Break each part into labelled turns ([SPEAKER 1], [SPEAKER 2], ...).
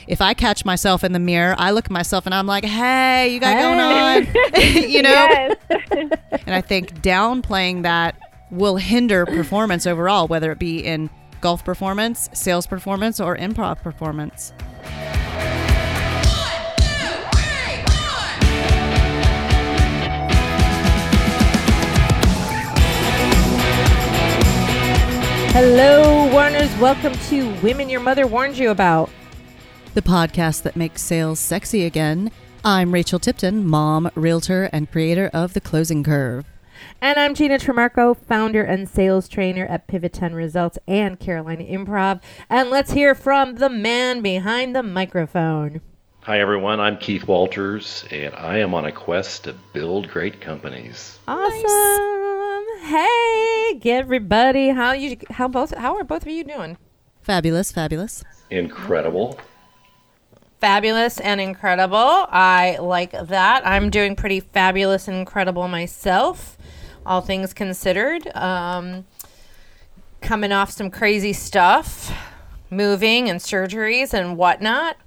[SPEAKER 1] if I catch myself in the mirror, I look at myself and I'm like, hey, you got going on, you know?
[SPEAKER 2] Yes.
[SPEAKER 1] And I think downplaying that will hinder performance overall, whether it be in golf performance, sales performance, or improv performance.
[SPEAKER 3] Hello, Warners. Welcome to Women Your Mother Warned You About,
[SPEAKER 1] The podcast that makes sales sexy again. I'm Rachel Tipton, mom, realtor, and creator of The Closing Curve.
[SPEAKER 3] And I'm Gina Tremarco, founder and sales trainer at Pivot 10 Results and Carolina Improv. And let's hear from the man behind the microphone.
[SPEAKER 4] Hi, everyone. I'm Keith Walters, and I am on a quest to build great companies.
[SPEAKER 3] Awesome. Nice. Hey, everybody. How are both of you doing?
[SPEAKER 1] Fabulous, fabulous.
[SPEAKER 4] Incredible.
[SPEAKER 3] Fabulous and incredible. I like that. I'm doing pretty fabulous and incredible myself, all things considered. Coming off some crazy stuff, moving and surgeries and whatnot.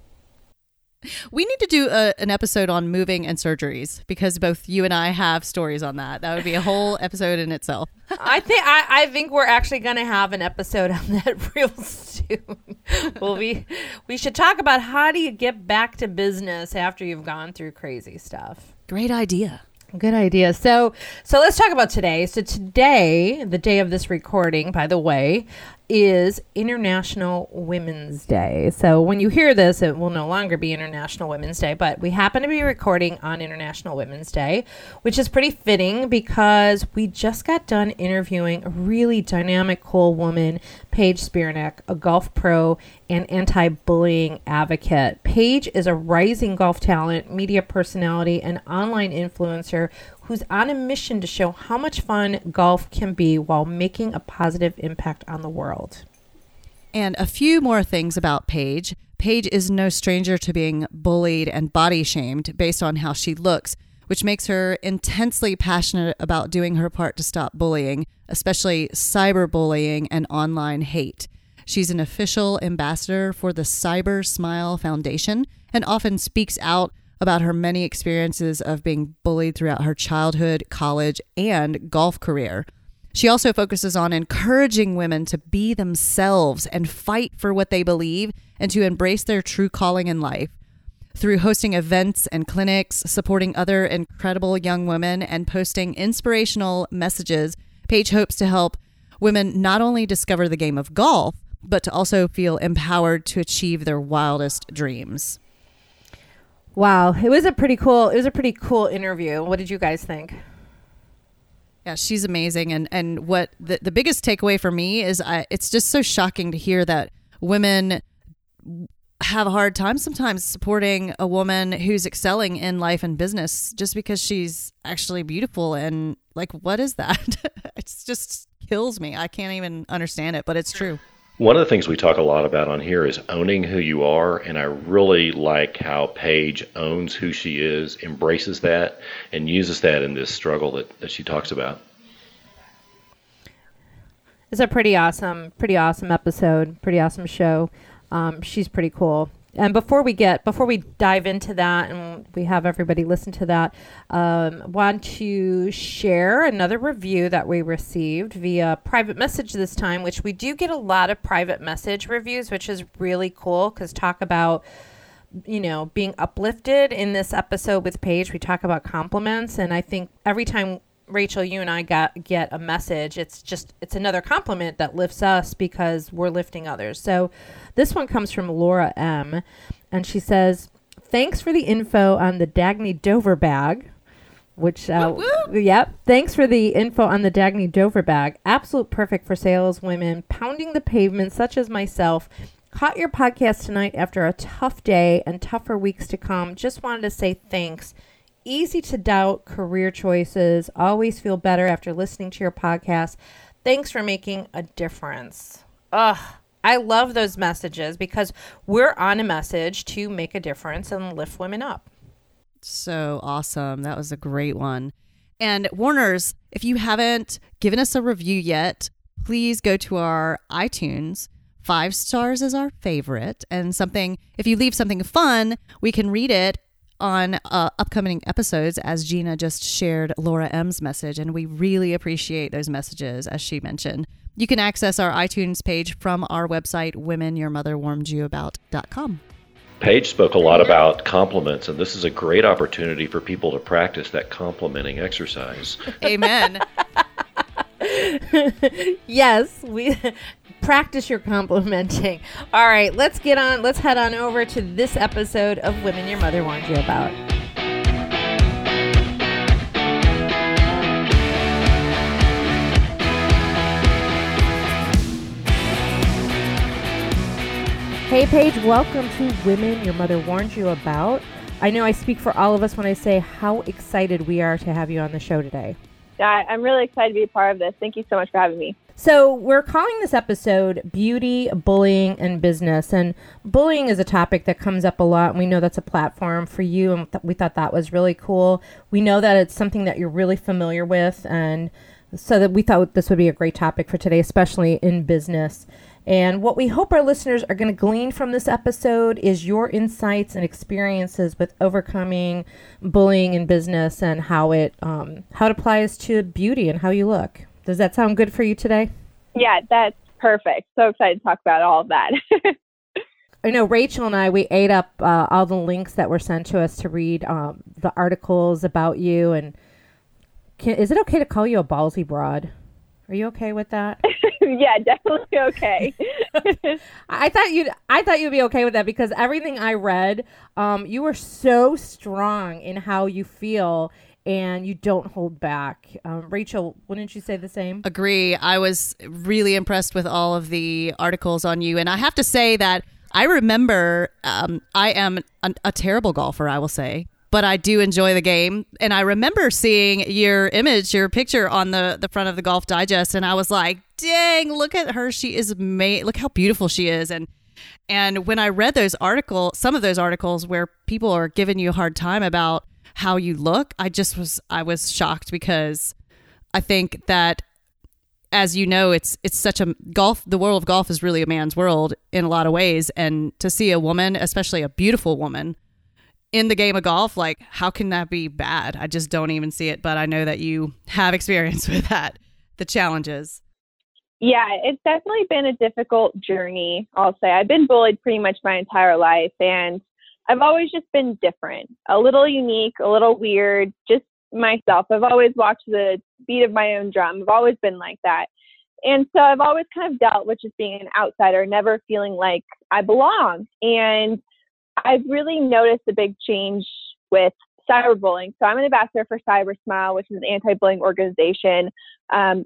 [SPEAKER 1] We need to do an episode on moving and surgeries because both you and I have stories on that. That would be a whole episode in itself.
[SPEAKER 3] I think we're actually going to have an episode on that real soon. Well, we should talk about how do you get back to business after you've gone through crazy stuff.
[SPEAKER 1] Great idea.
[SPEAKER 3] Good idea. So let's talk about today. So today, the day of this recording, by the way, is International Women's Day. So when you hear this, it will no longer be International Women's Day, but we happen to be recording on International Women's Day, which is pretty fitting because we just got done interviewing a really dynamic, cool woman, Paige Spiranac, a golf pro and anti-bullying advocate. Paige is a rising golf talent, media personality, and online influencer who's on a mission to show how much fun golf can be while making a positive impact on the world.
[SPEAKER 1] And a few more things about Paige. Paige is no stranger to being bullied and body shamed based on how she looks, which makes her intensely passionate about doing her part to stop bullying, especially cyberbullying and online hate. She's an official ambassador for the Cyber Smile Foundation and often speaks out about her many experiences of being bullied throughout her childhood, college, and golf career. She also focuses on encouraging women to be themselves and fight for what they believe and to embrace their true calling in life. Through hosting events and clinics, supporting other incredible young women, and posting inspirational messages, Paige hopes to help women not only discover the game of golf, but to also feel empowered to achieve their wildest dreams.
[SPEAKER 3] Wow, it was a pretty cool interview. What did you guys think?
[SPEAKER 1] Yeah, she's amazing. And what the biggest takeaway for me is it's just so shocking to hear that women have a hard time sometimes supporting a woman who's excelling in life and business just because she's actually beautiful. And like, what is that? It just kills me. I can't even understand it, but it's true.
[SPEAKER 4] One of the things we talk a lot about on here is owning who you are, and I really like how Paige owns who she is, embraces that, and uses that in this struggle that she talks about.
[SPEAKER 3] It's a pretty awesome episode, pretty awesome show. She's pretty cool. And before we dive into that and we have everybody listen to that, want to share another review that we received via private message this time, which we do get a lot of private message reviews, which is really cool because talk about, being uplifted in this episode with Paige. We talk about compliments. And I think every time Rachel, you and I get a message, it's another compliment that lifts us because we're lifting others. So this one comes from Laura M. And she says, thanks for the info on the Dagny Dover bag, which, yep. Thanks for the info on the Dagny Dover bag. Absolute perfect for sales women pounding the pavement, such as myself. Caught your podcast tonight after a tough day and tougher weeks to come. Just wanted to say thanks. Easy to doubt career choices. Always feel better after listening to your podcast. Thanks for making a difference. I love those messages because we're on a message to make a difference and lift women up.
[SPEAKER 1] So awesome. That was a great one. And Warners, if you haven't given us a review yet, please go to our iTunes, 5 stars is our favorite. And if you leave something fun, we can read it on upcoming episodes, as Gina just shared Laura M's message. And we really appreciate those messages, as she mentioned. You can access our iTunes page from our website, womenyourmotherwarnedyouabout.com.
[SPEAKER 4] Paige spoke a lot about compliments, and this is a great opportunity for people to practice that complimenting exercise.
[SPEAKER 1] Amen.
[SPEAKER 3] Yes, we practice your complimenting. All right, let's head on over to this episode of Women Your Mother Warned You About. Hey, Paige, welcome to Women Your Mother Warned You About. I know I speak for all of us when I say how excited we are to have you on the show today.
[SPEAKER 2] Yeah, I'm really excited to be a part of this. Thank you so much for having me.
[SPEAKER 3] So we're calling this episode Beauty, Bullying, and Business. And bullying is a topic that comes up a lot. And we know that's a platform for you. And we thought that was really cool. We know that it's something that you're really familiar with. And so that we thought this would be a great topic for today, especially in business. And what we hope our listeners are going to glean from this episode is your insights and experiences with overcoming bullying in business and how it applies to beauty and how you look. Does that sound good for you today?
[SPEAKER 2] Yeah, that's perfect. So excited to talk about all of that.
[SPEAKER 3] I know Rachel and I, we ate up all the links that were sent to us to read the articles about you. And is it okay to call you a ballsy broad? Are you okay with that?
[SPEAKER 2] Yeah, definitely okay.
[SPEAKER 3] I thought you'd be okay with that because everything I read, you were so strong in how you feel and you don't hold back. Rachel, wouldn't you say the same?
[SPEAKER 1] Agree. I was really impressed with all of the articles on you. And I have to say that I remember I am a terrible golfer, I will say. But I do enjoy the game. And I remember seeing your picture on the front of the Golf Digest. And I was like, dang, look at her. She is look how beautiful she is. And when I read some of those articles where people are giving you a hard time about how you look, I was shocked because I think that, as you know, it's such a the world of golf is really a man's world in a lot of ways. And to see a woman, especially a beautiful woman, in the game of golf, like, how can that be bad? I just don't even see it, but I know that you have experience with that, the challenges.
[SPEAKER 2] Yeah, it's definitely been a difficult journey, I'll say. I've been bullied pretty much my entire life, and I've always just been different, a little unique, a little weird, just myself. I've always watched the beat of my own drum. I've always been like that. And so I've always kind of dealt with just being an outsider, never feeling like I belong. And I've really noticed a big change with cyberbullying. So I'm an ambassador for CyberSmile, which is an anti-bullying organization. And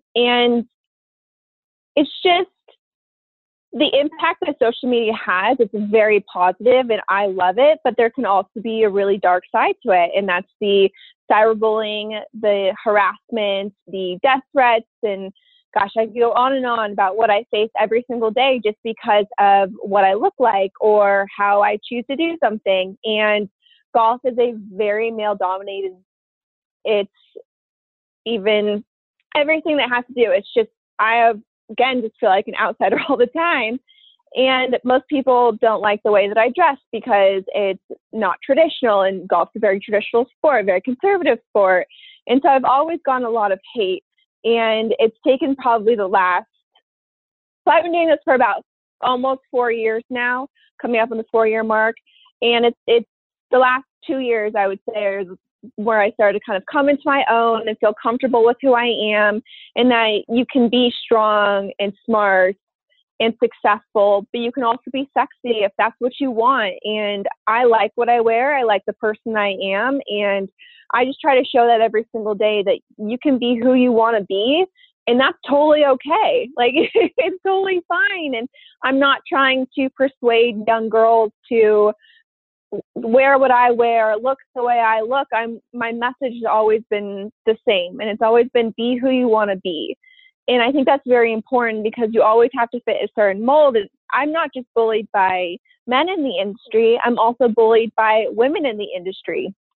[SPEAKER 2] it's just the impact that social media has. It's very positive and I love it, but there can also be a really dark side to it. And that's the cyberbullying, the harassment, the death threats, and gosh, I could go on and on about what I face every single day just because of what I look like or how I choose to do something. And golf is a very male-dominated, it's even everything that has to do. It's just, again, just feel like an outsider all the time. And most people don't like the way that I dress because it's not traditional, and golf's a very traditional sport, a very conservative sport. And so I've always gotten a lot of hate. And it's taken probably so I've been doing this for about almost 4 years now, coming up on the 4-year mark. And it's the last 2 years, I would say, where I started to kind of come into my own and feel comfortable with who I am, and that you can be strong and smart and successful, but you can also be sexy if that's what you want. And I like what I wear. I like the person I am. And I just try to show that every single day that you can be who you want to be. And that's totally okay. Like, it's totally fine. And I'm not trying to persuade young girls to wear what I wear, look the way I look. My message has always been the same. And it's always been be who you want to be. And I think that's very important because you always have to fit a certain mold. And I'm not just bullied by men in the industry. I'm also bullied by women in the industry.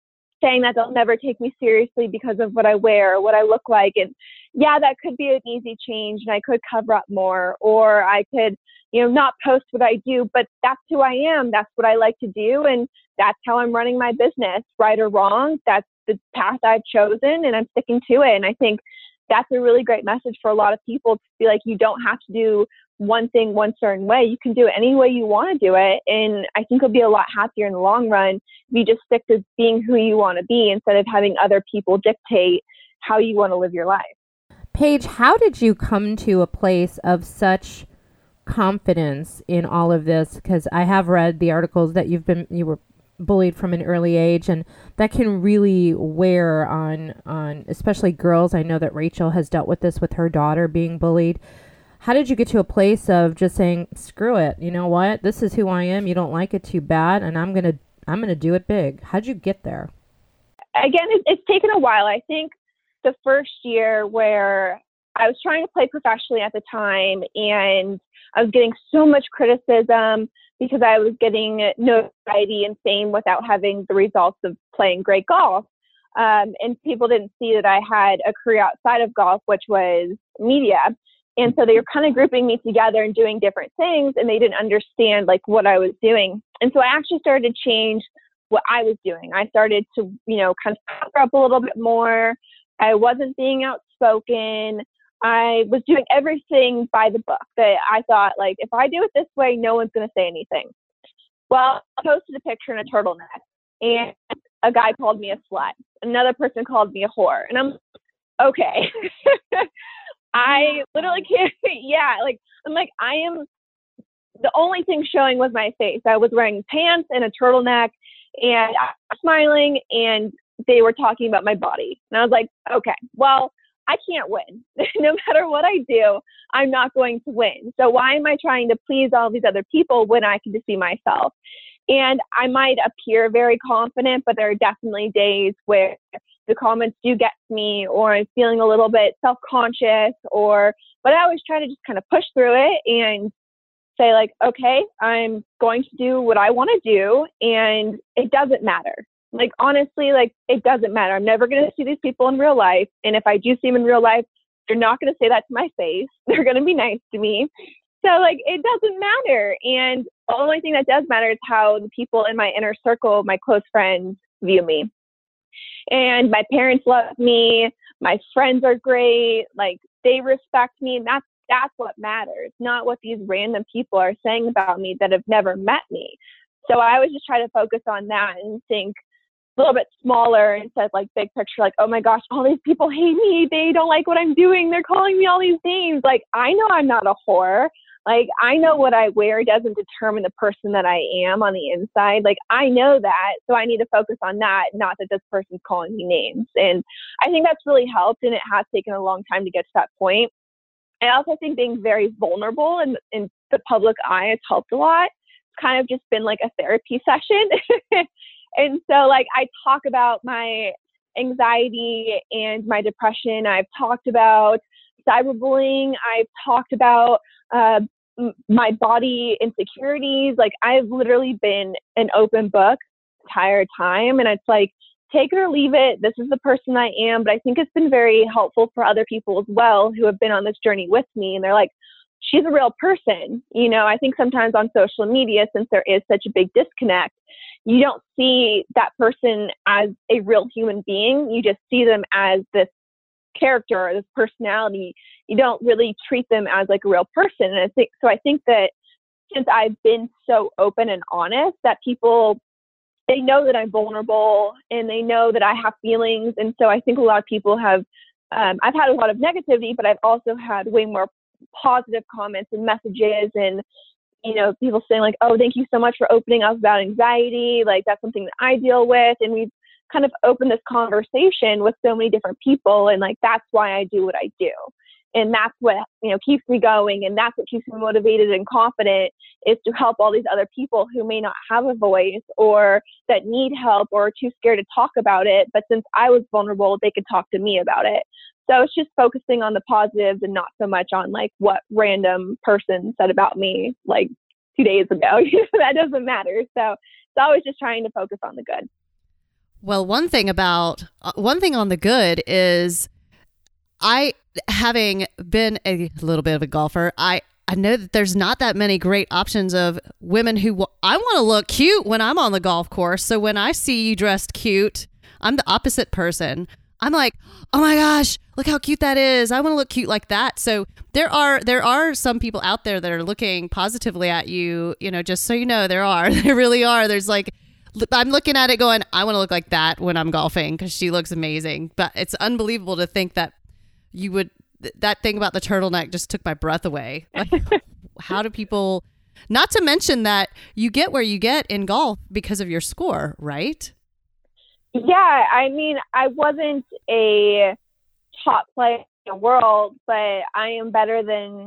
[SPEAKER 2] saying that they'll never take me seriously because of what I wear or what I look like. And yeah, that could be an easy change, and I could cover up more, or I could, not post what I do, but that's who I am. That's what I like to do. And that's how I'm running my business, right or wrong. That's the path I've chosen, and I'm sticking to it. And I think that's a really great message for a lot of people to be like, you don't have to do one thing one certain way. You can do it any way you want to do it. And I think you'll be a lot happier in the long run if you just stick to being who you want to be instead of having other people dictate how you want to live your life.
[SPEAKER 3] Paige, how did you come to a place of such confidence in all of this? Because I have read the articles that you were bullied from an early age, and that can really wear on especially girls. I know that Rachel has dealt with this with her daughter being bullied. How did you get to a place of just saying, screw it, you know what, this is who I am, you don't like it, too bad, and I'm gonna do it big? How'd you get there?
[SPEAKER 2] Again, it's taken a while. I think the first year where I was trying to play professionally at the time, and I was getting so much criticism because I was getting notoriety and fame without having the results of playing great golf. And people didn't see that I had a career outside of golf, which was media. And so they were kind of grouping me together and doing different things, and they didn't understand like what I was doing. And so I actually started to change what I was doing. I started to, kind of cover up a little bit more. I wasn't being outspoken. I was doing everything by the book that I thought, like, if I do it this way, no one's going to say anything. Well, I posted a picture in a turtleneck, and a guy called me a slut. Another person called me a whore. And I'm okay. I literally can't, I am, the only thing showing was my face. I was wearing pants and a turtleneck, and I was smiling, and they were talking about my body. And I was like, okay, well, I can't win. No matter what I do, I'm not going to win. So why am I trying to please all these other people when I can just be myself? And I might appear very confident, but there are definitely days where the comments do get to me, or I'm feeling a little bit self-conscious, but I always try to just kind of push through it and say like, okay, I'm going to do what I want to do, and it doesn't matter. Like, honestly, like, it doesn't matter. I'm never going to see these people in real life. And if I do see them in real life, they're not going to say that to my face. They're going to be nice to me. So, like, it doesn't matter. And the only thing that does matter is how the people in my inner circle, my close friends, view me. And my parents love me. My friends are great. Like, they respect me. And that's what matters, not what these random people are saying about me that have never met me. So I always just try to focus on that and think a little bit smaller instead of like big picture, like, oh my gosh, all these people hate me. They don't like what I'm doing. They're calling me all these names. Like, I know I'm not a whore. Like, I know what I wear doesn't determine the person that I am on the inside. Like, I know that. So I need to focus on that, not that this person's calling me names. And I think that's really helped. And it has taken a long time to get to that point. I also think being very vulnerable in the public eye has helped a lot. It's kind of just been like a therapy session. And so, like, I talk about my anxiety and my depression. I've talked about cyberbullying. I've talked about my body insecurities. Like, I've literally been an open book the entire time. And it's like, take it or leave it. This is the person I am. But I think it's been very helpful for other people as well who have been on this journey with me. And they're like, she's a real person. I think sometimes on social media, since there is such a big disconnect, you don't see that person as a real human being. You just see them as this character or this personality. You don't really treat them as like a real person. And I think that since I've been so open and honest, that people, they know that I'm vulnerable and they know that I have feelings. And so I think a lot of people have, I've had a lot of negativity, but I've also had way more positive comments and messages, and people saying like, oh, thank you so much for opening up about anxiety. Like, that's something that I deal with. And we've kind of opened this conversation with so many different people. And like, that's why I do what I do. And that's what, keeps me going. And that's what keeps me motivated and confident, is to help all these other people who may not have a voice or that need help or are too scared to talk about it. But since I was vulnerable, they could talk to me about it. So it's just focusing on the positives and not so much on like what random person said about me like 2 days ago. That doesn't matter. So it's always just trying to focus on the good.
[SPEAKER 1] Well, one thing on the good is having been a little bit of a golfer, I know that there's not that many great options of women who I want to look cute when I'm on the golf course. So when I see you dressed cute, I'm the opposite person. I'm like, oh my gosh, look how cute that is. I want to look cute like that. So there are some people out there that are looking positively at you, just so you know, there really are. There's like, I'm looking at it going, I want to look like that when I'm golfing because she looks amazing. But it's unbelievable to think that you would, that thing about the turtleneck just took my breath away. Like, how do people, not to mention that you get where you get in golf because of your score, right?
[SPEAKER 2] Yeah, I mean, I wasn't a top player in the world, but I am better than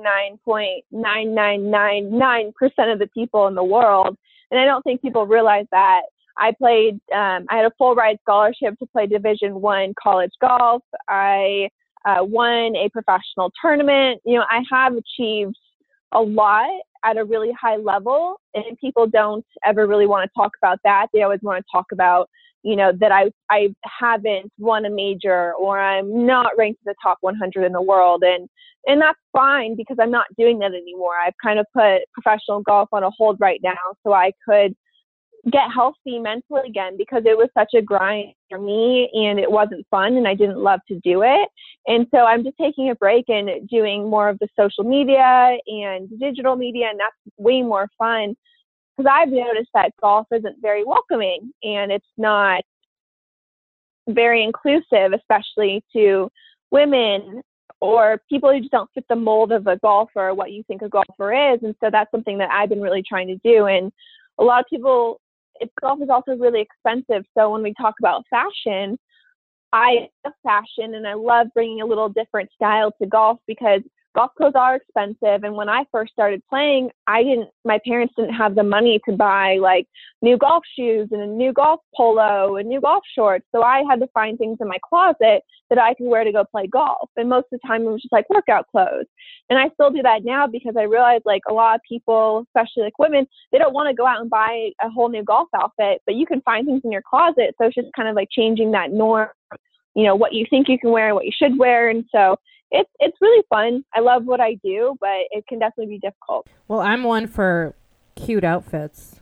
[SPEAKER 2] 99.9999% of the people in the world. And I don't think people realize that. I had a full ride scholarship to play Division I college golf. I won a professional tournament. I have achieved a lot at a really high level, and people don't ever really want to talk about that. They always want to talk about, that I haven't won a major or I'm not ranked in the top 100 in the world. And that's fine because I'm not doing that anymore. I've kind of put professional golf on a hold right now so I could get healthy mentally again because it was such a grind for me and it wasn't fun and I didn't love to do it. And so I'm just taking a break and doing more of the social media and digital media, and that's way more fun because I've noticed that golf isn't very welcoming and it's not very inclusive, especially to women or people who just don't fit the mold of a golfer or what you think a golfer is. And so that's something that I've been really trying to do. And a lot of people, golf is also really expensive. So when we talk about fashion, I love fashion and I love bringing a little different style to golf because golf clothes are expensive. And when I first started playing, my parents didn't have the money to buy like new golf shoes and a new golf polo and new golf shorts. So I had to find things in my closet that I could wear to go play golf. And most of the time it was just like workout clothes. And I still do that now because I realize like a lot of people, especially like women, they don't want to go out and buy a whole new golf outfit, but you can find things in your closet. So it's just kind of like changing that norm, what you think you can wear and what you should wear. And so it's really fun. I love what I do, but it can definitely be difficult.
[SPEAKER 3] Well, I'm one for cute outfits.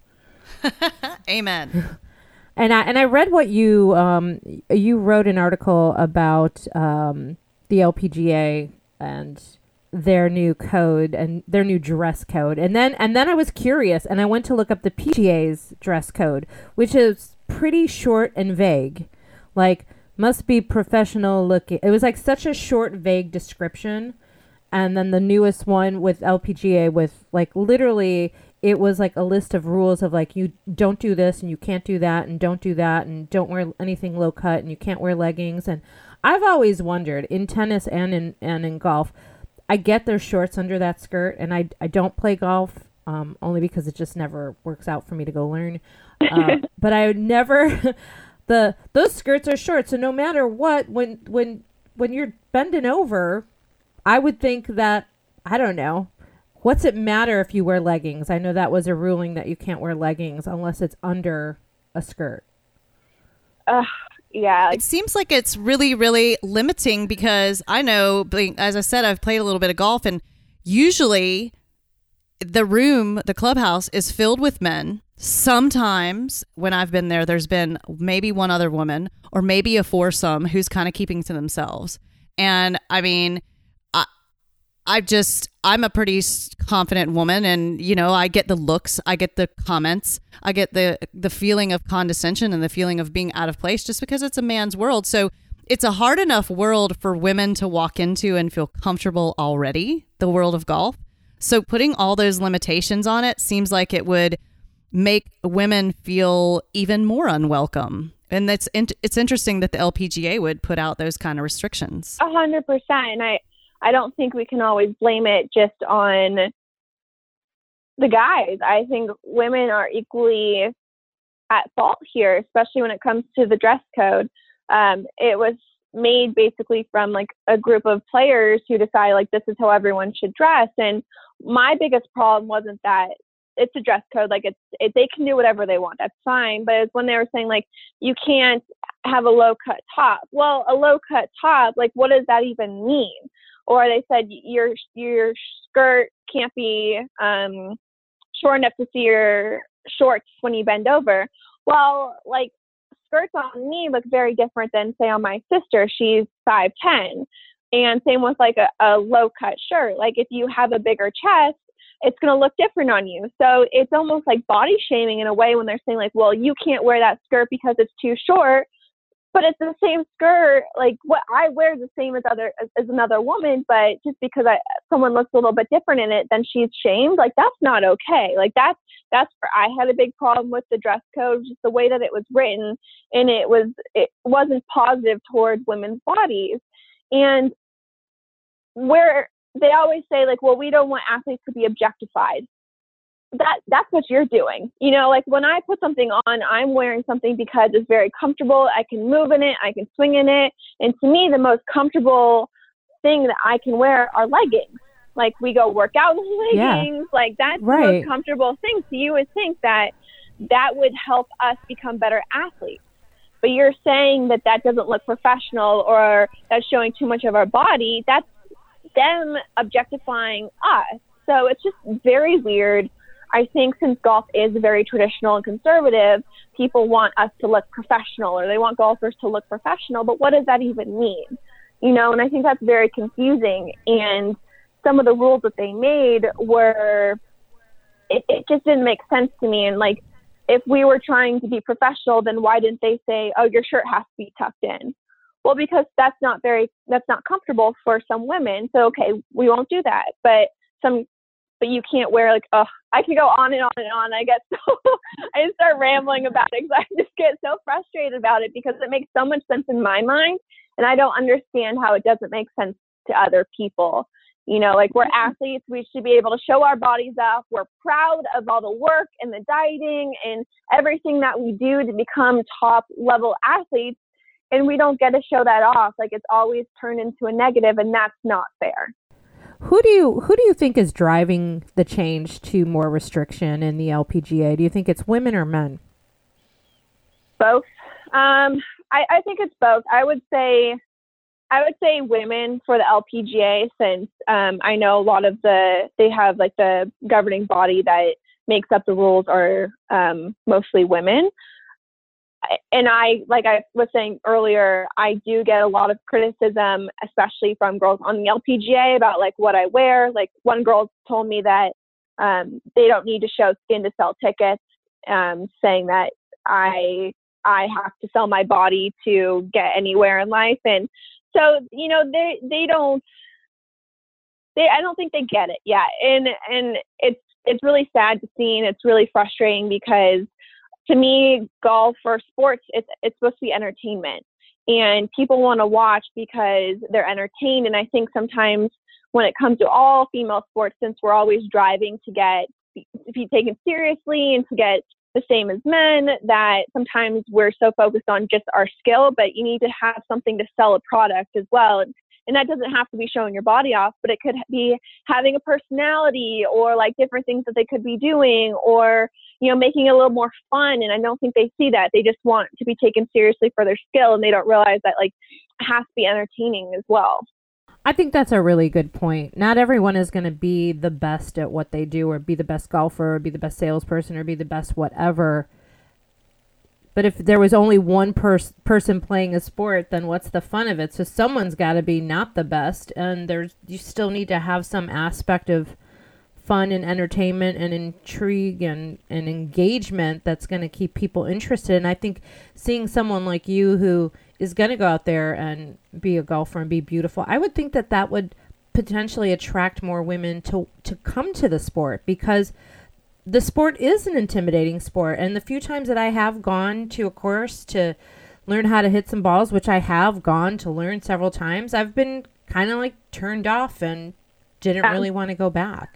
[SPEAKER 1] Amen.
[SPEAKER 3] And I read what you wrote an article about the LPGA and their new code and their new dress code. And then I was curious and I went to look up the PGA's dress code, which is pretty short and vague. Like, must be professional looking. It was like such a short, vague description. And then the newest one with LPGA with like literally it was like a list of rules of like you don't do this and you can't do that and don't do that and don't wear anything low cut and you can't wear leggings. And I've always wondered in tennis and in golf, I get there's shorts under that skirt and I don't play golf only because it just never works out for me to go learn. But I would never those skirts are short, so no matter what, when you're bending over, I would think that, I don't know, what's it matter if you wear leggings? I know that was a ruling that you can't wear leggings unless it's under a skirt.
[SPEAKER 2] Yeah.
[SPEAKER 1] It seems like it's really, really limiting because I know, as I said, I've played a little bit of golf and usually the clubhouse is filled with men. Sometimes when I've been there, there's been maybe one other woman or maybe a foursome who's kind of keeping to themselves. And I mean, I'm a pretty confident woman and, I get the looks, I get the comments, I get the feeling of condescension and the feeling of being out of place just because it's a man's world. So it's a hard enough world for women to walk into and feel comfortable already, the world of golf. So putting all those limitations on it seems like it would make women feel even more unwelcome. And it's interesting that the LPGA would put out those kind of restrictions.
[SPEAKER 2] 100%. And I don't think we can always blame it just on the guys. I think women are equally at fault here, especially when it comes to the dress code. It was made basically from like a group of players who decided like this is how everyone should dress. And my biggest problem wasn't that it's a dress code. Like they can do whatever they want. That's fine. But it's when they were saying like, you can't have a low cut top. Well, a low cut top, like what does that even mean? Or they said your skirt can't be short enough to see your shorts when you bend over. Well, like skirts on me look very different than say on my sister. She's 5'10", and same with like a low cut shirt. Like if you have a bigger chest, it's going to look different on you. So it's almost like body shaming in a way when they're saying like, well, you can't wear that skirt because it's too short. But it's the same skirt, like what I wear is the same as another woman, but just because someone looks a little bit different in it, then she's shamed. Like that's not okay. Like that's where I had a big problem with the dress code, just the way that it was written, and it wasn't positive towards women's bodies. And where they always say like, well, we don't want athletes to be objectified. That's what you're doing. You know, like when I put something on, I'm wearing something because it's very comfortable. I can move in it. I can swing in it. And to me, the most comfortable thing that I can wear are leggings. Like we go work out in leggings. Yeah. Like that's right. The most comfortable thing. So you would think that would help us become better athletes. But you're saying that doesn't look professional or that's showing too much of our body. That's them objectifying us. So it's just very weird. I think since golf is very traditional and conservative, people want us to look professional or they want golfers to look professional. But what does that even mean? You know, and I think that's very confusing. And some of the rules that they made were, it just didn't make sense to me. And like, if we were trying to be professional, then why didn't they say, oh, your shirt has to be tucked in? Well, because that's not comfortable for some women. So, okay, we won't do that. But you can't wear like, I can go on and on and on. I just start rambling about it because I just get so frustrated about it because it makes so much sense in my mind. And I don't understand how it doesn't make sense to other people. You know, like we're athletes, we should be able to show our bodies off. We're proud of all the work and the dieting and everything that we do to become top level athletes. And we don't get to show that off. Like it's always turned into a negative, and that's not fair.
[SPEAKER 3] Who do you think is driving the change to more restriction in the LPGA? Do you think it's women or men?
[SPEAKER 2] Both. I think it's both. I would say women for the LPGA, since I know a lot of they have like the governing body that makes up the rules are mostly women. And like I was saying earlier, I do get a lot of criticism, especially from girls on the LPGA about like what I wear. Like one girl told me that they don't need to show skin to sell tickets, saying that I have to sell my body to get anywhere in life. And so, you know, I don't think they get it yet. And it's really sad to see, and it's really frustrating because to me, golf or sports, it's supposed to be entertainment, and people want to watch because they're entertained. And I think sometimes when it comes to all female sports, since we're always driving to be taken seriously and to get the same as men, that sometimes we're so focused on just our skill, but you need to have something to sell a product as well. And that doesn't have to be showing your body off, but it could be having a personality or like different things that they could be doing, or, you know, making it a little more fun. And I don't think they see that. They just want to be taken seriously for their skill, and they don't realize that like it has to be entertaining as well.
[SPEAKER 3] I think that's a really good point. Not everyone is going to be the best at what they do, or be the best golfer, or be the best salesperson, or be the best whatever. But if there was only one person playing a sport, then what's the fun of it? So someone's got to be not the best, and you still need to have some aspect of fun and entertainment and intrigue and engagement that's going to keep people interested. And I think seeing someone like you who is going to go out there and be a golfer and be beautiful, I would think that would potentially attract more women to come to the sport, because the sport is an intimidating sport. And the few times that I have gone to a course to learn how to hit some balls, which I have gone to learn several times, I've been kind of like turned off and didn't really want to go back.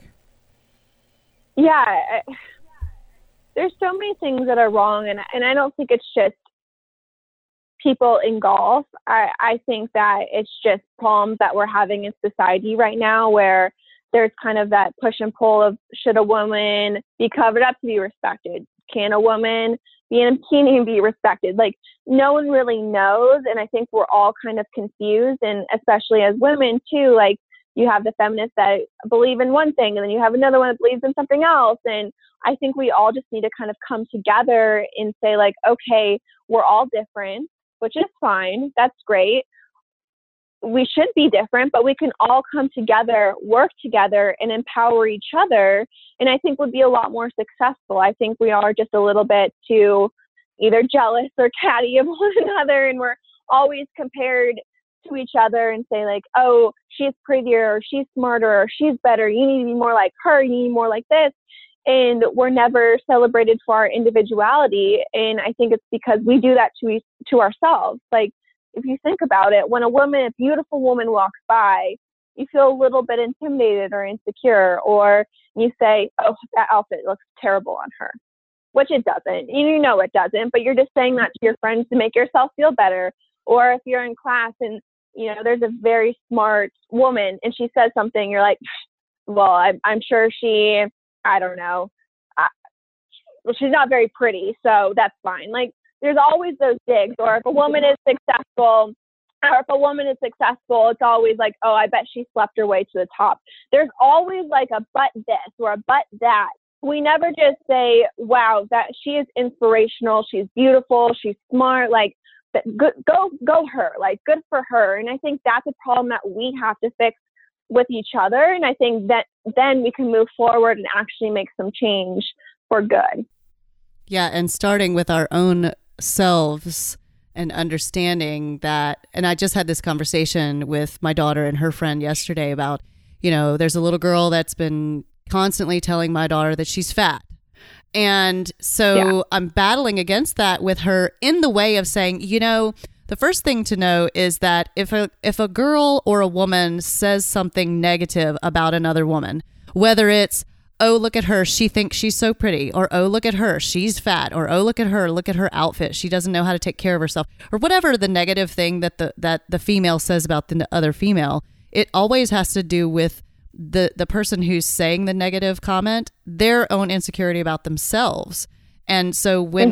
[SPEAKER 2] Yeah, there's so many things that are wrong, and I don't think it's just people in golf. I think that it's just problems that we're having in society right now, where there's kind of that push and pull of, should a woman be covered up to be respected? Can a woman be in a bikini and be respected? Like, no one really knows. And I think we're all kind of confused. And especially as women too, like, you have the feminists that believe in one thing, and then you have another one that believes in something else. And I think we all just need to kind of come together and say, like, okay, we're all different, which is fine. That's great. We should be different, but we can all come together, work together, and empower each other. And I think would be a lot more successful. I think we are just a little bit too either jealous or catty of one another, and we're always compared to each other and say, like, oh, she's prettier, or she's smarter, or she's better. You need to be more like her. You need to be more like this. And we're never celebrated for our individuality. And I think it's because we do that to ourselves. Like, if you think about it, when a beautiful woman walks by, you feel a little bit intimidated or insecure, or you say, oh, that outfit looks terrible on her, which it doesn't. You know it doesn't, but you're just saying that to your friends to make yourself feel better. Or if you're in class and, you know, there's a very smart woman and she says something, you're like, well, I'm sure she, I don't know, well, she's not very pretty, so that's fine. Like, there's always those digs. Or if a woman is successful, it's always like, oh, I bet she slept her way to the top. There's always like a but this or a but that. We never just say, wow, that she is inspirational, she's beautiful, she's smart, like, go her, like, good for her. And I think that's a problem that we have to fix with each other. And I think that then we can move forward and actually make some change for good.
[SPEAKER 1] Yeah, and starting with our own selves and understanding that, and I just had this conversation with my daughter and her friend yesterday about, you know, there's a little girl that's been constantly telling my daughter that she's fat. And so I'm battling against that with her in the way of saying, you know, the first thing to know is that if a girl or a woman says something negative about another woman, whether it's, oh, look at her, she thinks she's so pretty, or oh, look at her, she's fat, or oh, look at her outfit, she doesn't know how to take care of herself, or whatever the negative thing that the female says about the other female, it always has to do with the person who's saying the negative comment, their own insecurity about themselves. And so when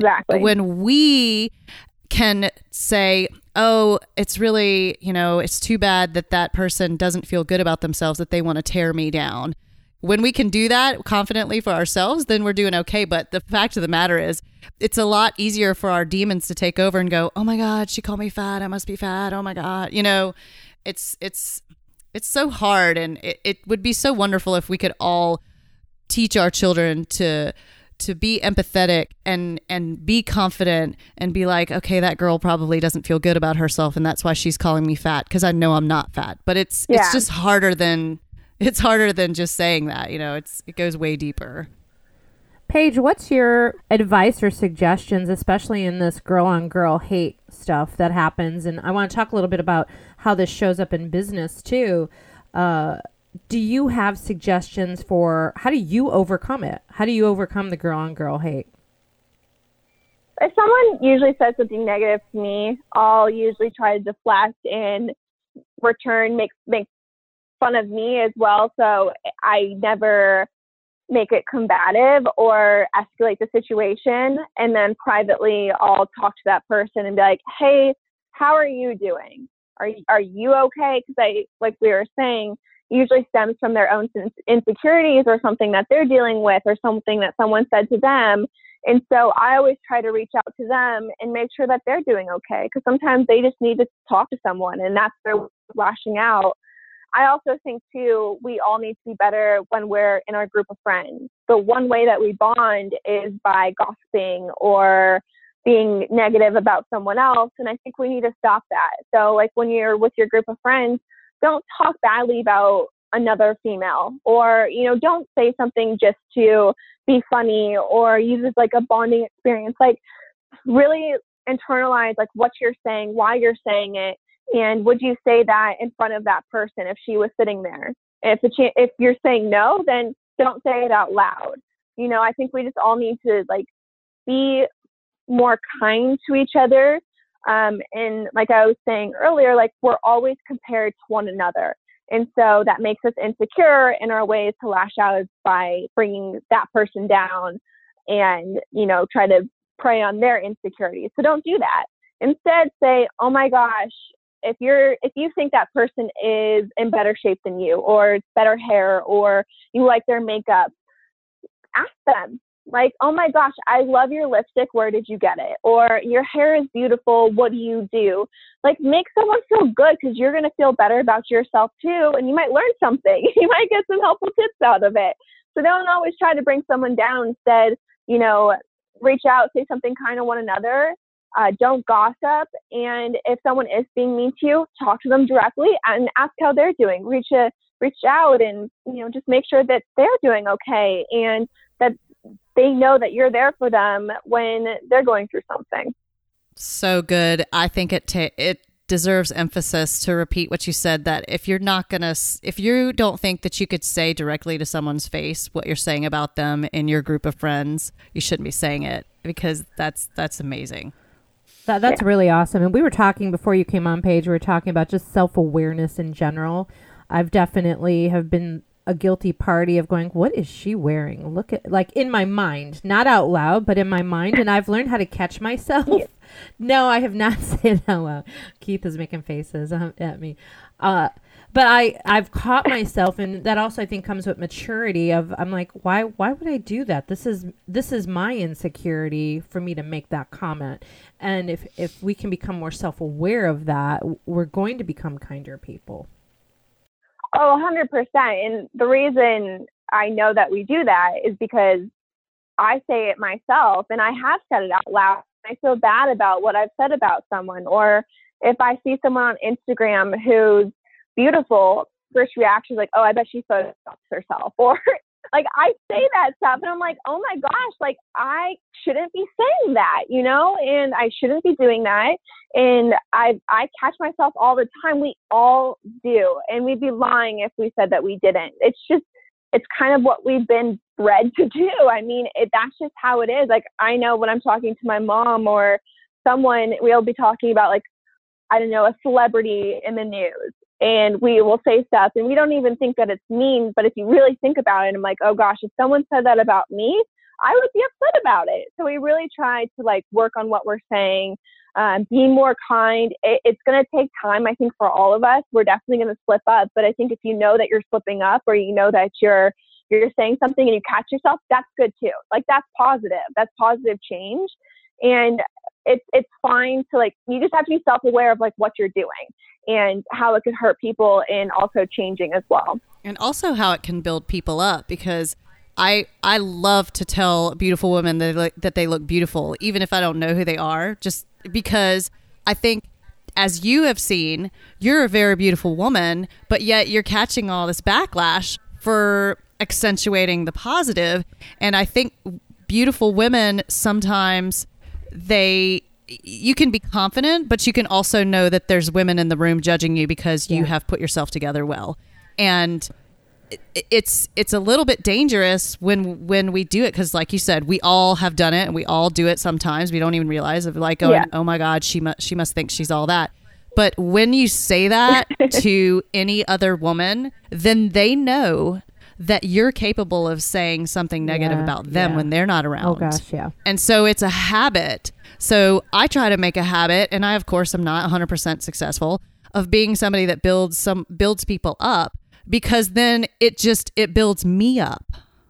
[SPEAKER 1] we can say, oh, it's really, you know, it's too bad that person doesn't feel good about themselves, that they want to tear me down. When we can do that confidently for ourselves, then we're doing okay. But the fact of the matter is, it's a lot easier for our demons to take over and go, oh my God, she called me fat, I must be fat. Oh my God. You know, it's so hard. And it would be so wonderful if we could all teach our children to be empathetic and be confident and be like, okay, that girl probably doesn't feel good about herself, and that's why she's calling me fat, because I know I'm not fat. But it's just harder than just saying that. You know, it goes way deeper.
[SPEAKER 3] Paige, what's your advice or suggestions, especially in this girl on girl hate stuff that happens? And I want to talk a little bit about how this shows up in business too. Do you have suggestions for how do you overcome it? How do you overcome the girl on girl hate?
[SPEAKER 2] If someone usually says something negative to me, I'll usually try to deflect and return, make fun of me as well. So I never make it combative or escalate the situation. And then privately, I'll talk to that person and be like, hey, how are you doing? Are you okay? Because like we were saying, usually stems from their own insecurities or something that they're dealing with or something that someone said to them. And so I always try to reach out to them and make sure that they're doing okay, because sometimes they just need to talk to someone, and that's their lashing out. I also think too, we all need to be better when we're in our group of friends. The one way that we bond is by gossiping or being negative about someone else. And I think we need to stop that. So like when you're with your group of friends, don't talk badly about another female, or, you know, don't say something just to be funny or use it as like a bonding experience. Like really internalize like what you're saying, why you're saying it. And would you say that in front of that person if she was sitting there? If you're saying no, then don't say it out loud. You know, I think we just all need to like be more kind to each other. And like I was saying earlier, like we're always compared to one another. And so that makes us insecure, and our ways to lash out is by bringing that person down and, try to prey on their insecurities. So don't do that. Instead, say, oh my gosh, if you think that person is in better shape than you, or it's better hair, or you like their makeup, ask them. Like, oh my gosh, I love your lipstick. Where did you get it? Or your hair is beautiful. What do you do? Like, make someone feel good, because you're going to feel better about yourself too. And you might learn something. You might get some helpful tips out of it. So don't always try to bring someone down. Instead, reach out, say something kind to one another. Don't gossip. And if someone is being mean to you, talk to them directly and ask how they're doing. Reach out and, just make sure that they're doing okay, and that they know that you're there for them when they're going through something.
[SPEAKER 1] So good. I think it deserves emphasis to repeat what you said, that if you don't think that you could say directly to someone's face what you're saying about them in your group of friends, you shouldn't be saying it, because that's amazing.
[SPEAKER 3] That's really awesome. And we were talking before you came on, Paige, we were talking about just self-awareness in general. I've definitely have been a guilty party of going, what is she wearing? Look at, like, in my mind, not out loud, but in my mind. And I've learned how to catch myself. No, I have not said that loud. Keith is making faces at me. But I've caught myself, and that also I think comes with maturity of, I'm like, why would I do that? This is my insecurity for me to make that comment. And if we can become more self-aware of that, we're going to become kinder people.
[SPEAKER 2] Oh, 100%. And the reason I know that we do that is because I say it myself, and I have said it out loud. I feel bad about what I've said about someone. Or if I see someone on Instagram who's beautiful, first reaction is like, oh, I bet she photoshops herself. Or like, I say that stuff and I'm like, oh my gosh, like, I shouldn't be saying that, and I shouldn't be doing that. And I catch myself all the time. We all do. And we'd be lying if we said that we didn't. It's kind of what we've been bred to do. I mean, that's just how it is. Like, I know when I'm talking to my mom or someone, we'll be talking about, like, I don't know, a celebrity in the news. And we will say stuff and we don't even think that it's mean. But if you really think about it, I'm like, oh gosh, if someone said that about me, I would be upset about it. So we really try to, like, work on what we're saying, be more kind. It's going to take time, I think, for all of us. We're definitely going to slip up. But I think if you know that you're slipping up, or you know that you're saying something and you catch yourself, that's good too. Like, that's positive. That's positive change. And it's fine to, like, you just have to be self-aware of, like, what you're doing and how it could hurt people, and also changing as well.
[SPEAKER 1] And also how it can build people up, because I love to tell beautiful women that they look beautiful, even if I don't know who they are, just because I think, as you have seen, you're a very beautiful woman, but yet you're catching all this backlash for accentuating the positive. And I think beautiful women sometimes, you can be confident, but you can also know that there's women in the room judging you because you have put yourself together well. And it's a little bit dangerous when we do it, because, like you said, we all have done it, and we all do it sometimes. We don't even realize it, like, going, oh my God, she must think she's all that. But when you say that to any other woman, then they know that you're capable of saying something negative about them when they're not around.
[SPEAKER 3] Oh gosh, yeah.
[SPEAKER 1] And so it's a habit. So I try to make a habit, and I, of course, am not 100% successful, of being somebody that builds people up, because then it builds me up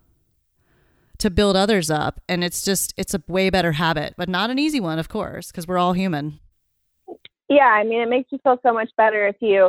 [SPEAKER 1] to build others up. And it's a way better habit, but not an easy one, of course, because we're all human.
[SPEAKER 2] Yeah. I mean, it makes you feel so much better if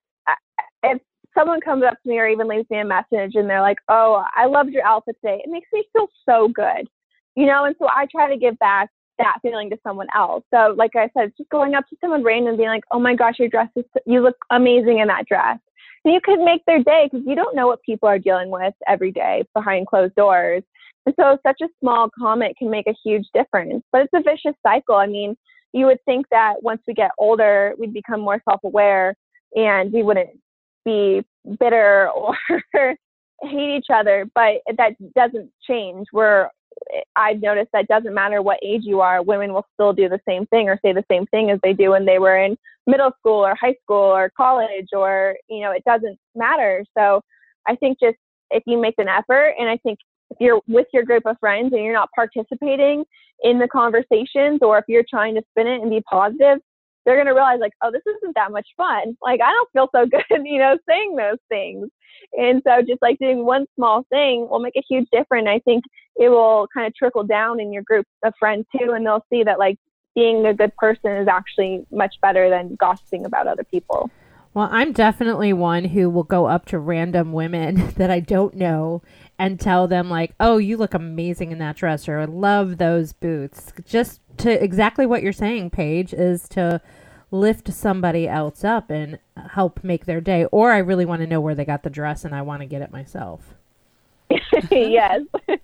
[SPEAKER 2] someone comes up to me or even leaves me a message and they're like, oh, I loved your outfit today. It makes me feel so good, and so I try to give back that feeling to someone else. So like I said, just going up to someone random and being like, oh my gosh, you look amazing in that dress. And you could make their day, because you don't know what people are dealing with every day behind closed doors. And so such a small comment can make a huge difference, but it's a vicious cycle. I mean, you would think that once we get older, we'd become more self-aware and we wouldn't be bitter or hate each other, but that doesn't change. We're I've noticed that doesn't matter what age you are, women will still do the same thing or say the same thing as they do when they were in middle school or high school or college, or, it doesn't matter. So I think just if you make an effort, and I think if you're with your group of friends and you're not participating in the conversations, or if you're trying to spin it and be positive, they're going to realize like, oh, this isn't that much fun. Like, I don't feel so good, saying those things. And so just like doing one small thing will make a huge difference. I think it will kind of trickle down in your group of friends too. And they'll see that like being a good person is actually much better than gossiping about other people.
[SPEAKER 3] Well, I'm definitely one who will go up to random women that I don't know and tell them like, oh, you look amazing in that dress, or I love those boots. Just to exactly what you're saying, Paige, is to lift somebody else up and help make their day. Or I really want to know where they got the dress and I want to get it myself.
[SPEAKER 2] Yes.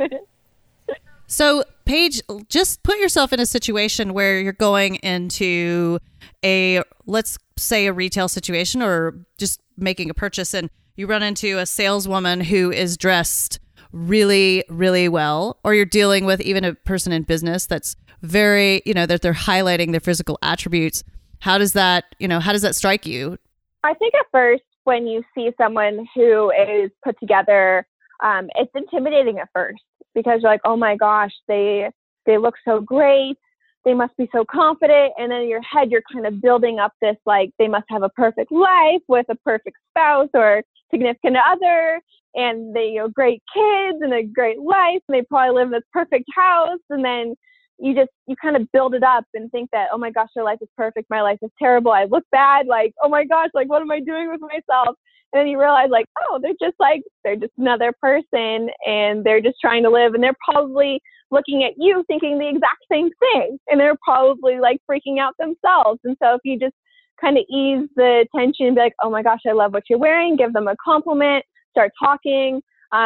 [SPEAKER 1] So, Paige, just put yourself in a situation where you're going into let's say a retail situation or just making a purchase, and you run into a saleswoman who is dressed really, really well, or you're dealing with even a person in business that's very, that they're highlighting their physical attributes. How does that strike you?
[SPEAKER 2] I think at first when you see someone who is put together, it's intimidating at first because you're like, oh my gosh, they look so great. They must be so confident. And then in your head, you're kind of building up this, like, they must have a perfect life with a perfect spouse or significant other, and they, great kids and a great life, and they probably live in this perfect house. And then you kind of build it up and think that, oh my gosh, their life is perfect. My life is terrible. I look bad. Like, oh my gosh, like, what am I doing with myself? And then you realize like, oh, they're just another person, and they're just trying to live, and they're probably looking at you thinking the exact same thing, and they're probably like freaking out themselves. And so if you just kind of ease the tension and be like, oh my gosh, I love what you're wearing, give them a compliment, start talking,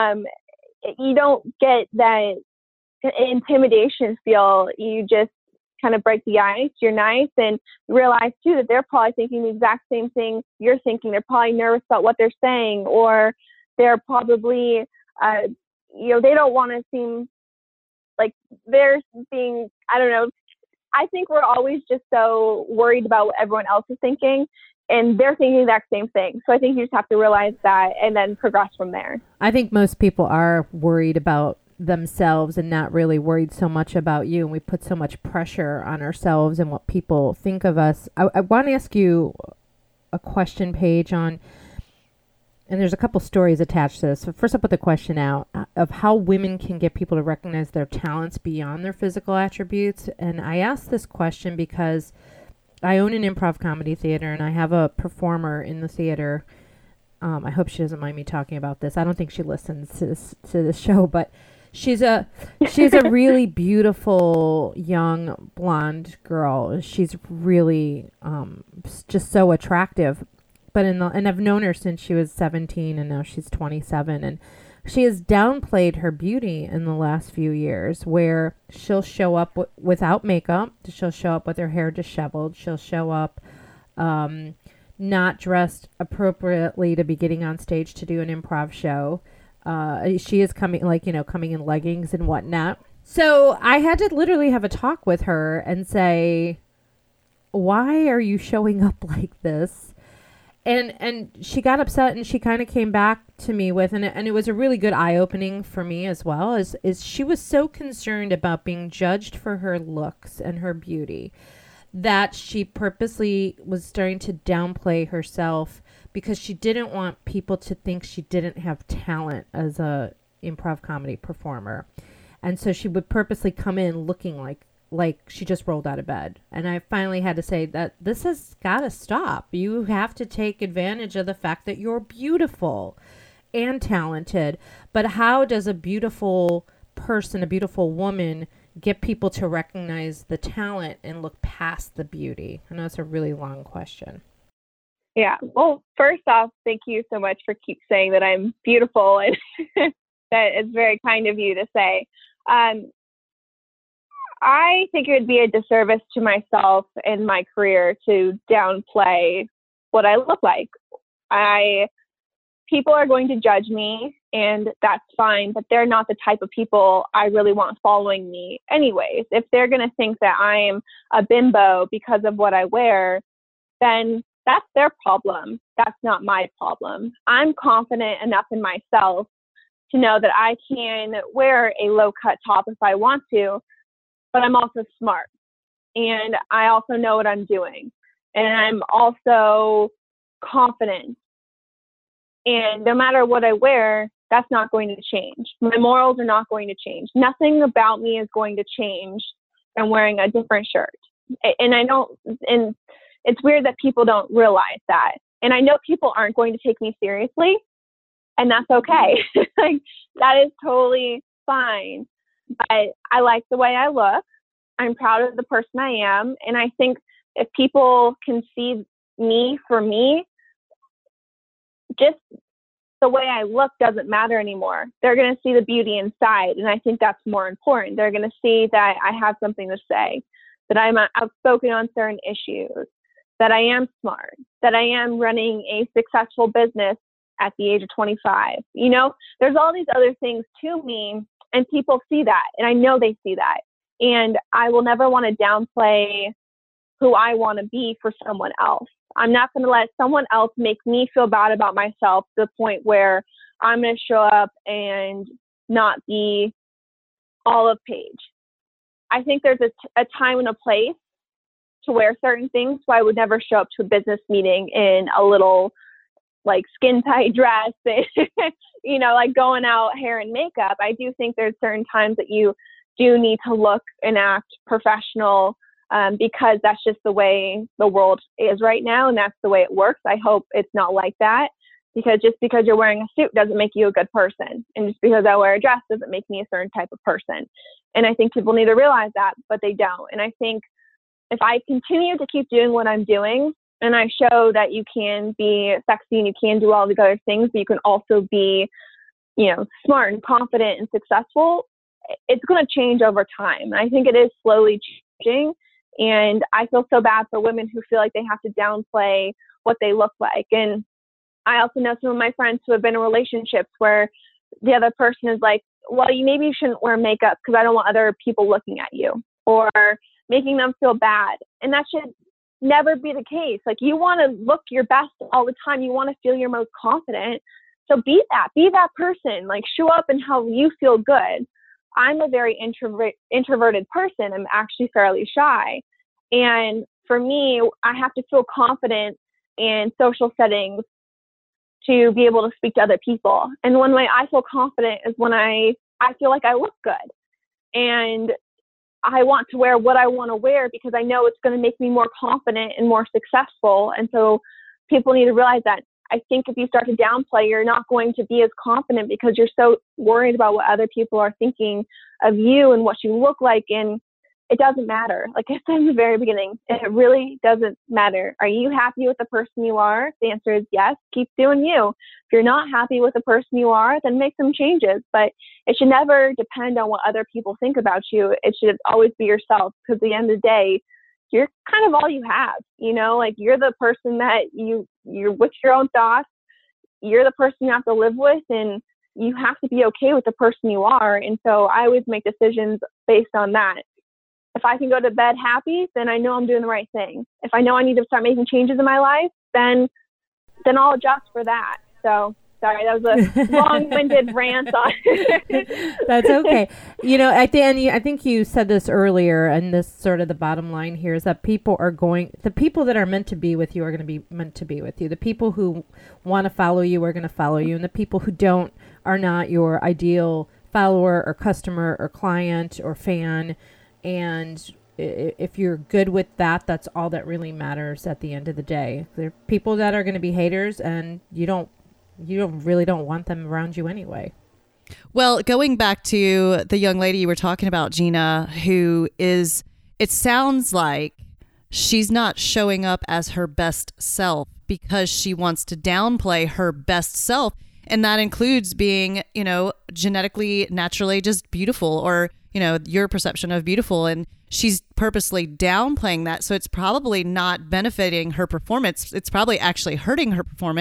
[SPEAKER 2] you don't get that intimidation feel. You just kind of break the ice. You're nice, and realize too that they're probably thinking the exact same thing you're thinking. They're probably nervous about what they're saying, or they're probably they don't want to seem like they're being, I don't know. I think we're always just so worried about what everyone else is thinking, and they're thinking the exact same thing. So I think you just have to realize that and then progress from there.
[SPEAKER 3] I think most people are worried about themselves and not really worried so much about you. And we put so much pressure on ourselves and what people think of us. I want to ask you a question, Paige, on, and there's a couple stories attached to this. So first, I'll put the question out of how women can get people to recognize their talents beyond their physical attributes. And I ask this question because I own an improv comedy theater, and I have a performer in the theater. I hope she doesn't mind me talking about this. I don't think she listens to this show, but she's a really beautiful young blonde girl. She's really just so attractive. But and I've known her since she was 17, and now she's 27, and she has downplayed her beauty in the last few years, where she'll show up without makeup, she'll show up with her hair disheveled, she'll show up not dressed appropriately to be getting on stage to do an improv show. She is coming in leggings and whatnot. So I had to literally have a talk with her and say, why are you showing up like this? And she got upset, and she kind of came back to me with, and it was a really good eye-opening for me as well, is she was so concerned about being judged for her looks and her beauty that she purposely was starting to downplay herself because she didn't want people to think she didn't have talent as a improv comedy performer. And so she would purposely come in looking like she just rolled out of bed. And I finally had to say that this has got to stop. You have to take advantage of the fact that you're beautiful and talented. But how does a beautiful person, a beautiful woman, get people to recognize the talent and look past the beauty? I know it's a really long question.
[SPEAKER 2] Yeah. Well, first off, thank you so much for keep saying that I'm beautiful, and that is very kind of you to say. I think it would be a disservice to myself and my career to downplay what I look like. People are going to judge me, and that's fine, but they're not the type of people I really want following me anyways. If they're going to think that I am a bimbo because of what I wear, then that's their problem. That's not my problem. I'm confident enough in myself to know that I can wear a low-cut top if I want to, but I'm also smart. And I also know what I'm doing. And I'm also confident. And no matter what I wear, that's not going to change. My morals are not going to change. Nothing about me is going to change. I'm wearing a different shirt. And it's weird that people don't realize that. And I know people aren't going to take me seriously, and that's okay. Like, that is totally fine. But I like the way I look. I'm proud of the person I am. And I think if people can see me for me, just the way I look doesn't matter anymore. They're going to see the beauty inside. And I think that's more important. They're going to see that I have something to say, that I'm outspoken on certain issues, that I am smart, that I am running a successful business at the age of 25. You know, there's all these other things to me, and people see that. And I know they see that. And I will never want to downplay who I want to be for someone else. I'm not going to let someone else make me feel bad about myself to the point where I'm going to show up and not be Olive Paige. I think there's a time and a place to wear certain things, so I would never show up to a business meeting in a little like skin tight dress, you know, like going out hair and makeup. I do think there's certain times that you do need to look and act professional, because that's just the way the world is right now, and that's the way it works. I hope it's not like that, because just because you're wearing a suit doesn't make you a good person, and just because I wear a dress doesn't make me a certain type of person. And I think people need to realize that, but they don't. And I think if I continue to keep doing what I'm doing, and I show that you can be sexy and you can do all these other things, but you can also be, you know, smart and confident and successful, it's going to change over time. I think it is slowly changing. And I feel so bad for women who feel like they have to downplay what they look like. And I also know some of my friends who have been in relationships where the other person is like, well, maybe you shouldn't wear makeup because I don't want other people looking at you, or making them feel bad. And that should never be the case. Like, you want to look your best all the time. You want to feel your most confident. So be that person. Like, show up and how you feel good. I'm a very introverted person. I'm actually fairly shy. And for me, I have to feel confident in social settings to be able to speak to other people. And one way I feel confident is when I feel like I look good. And I want to wear what I want to wear because I know it's going to make me more confident and more successful. And so people need to realize that. I think if you start to downplay, you're not going to be as confident because you're so worried about what other people are thinking of you and what you look like. And it doesn't matter. Like I said in the very beginning, it really doesn't matter. Are you happy with the person you are? The answer is yes. Keep doing you. If you're not happy with the person you are, then make some changes. But it should never depend on what other people think about you. It should always be yourself, because at the end of the day, you're kind of all you have, you know, like you're the person that you're with your own thoughts. You're the person you have to live with, and you have to be okay with the person you are. And so I always make decisions based on that. If I can go to bed happy, then I know I'm doing the right thing. If I know I need to start making changes in my life, then I'll adjust for that. So sorry, that was a long-winded rant on.
[SPEAKER 3] That's okay. You know, I think you said this earlier, and this sort of the bottom line here is that the people that are meant to be with you are going to be meant to be with you. The people who want to follow you are going to follow you, and the people who don't are not your ideal follower or customer or client or fan. And if you're good with that, that's all that really matters at the end of the day. There are people that are going to be haters, and you really don't want them around you anyway.
[SPEAKER 1] Well, going back to the young lady you were talking about, Gina, it sounds like she's not showing up as her best self because she wants to downplay her best self. And that includes being, you know, genetically, naturally just beautiful, or, you know, your perception of beautiful. And she's purposely downplaying that. So it's probably not benefiting her performance. It's probably actually hurting her performance,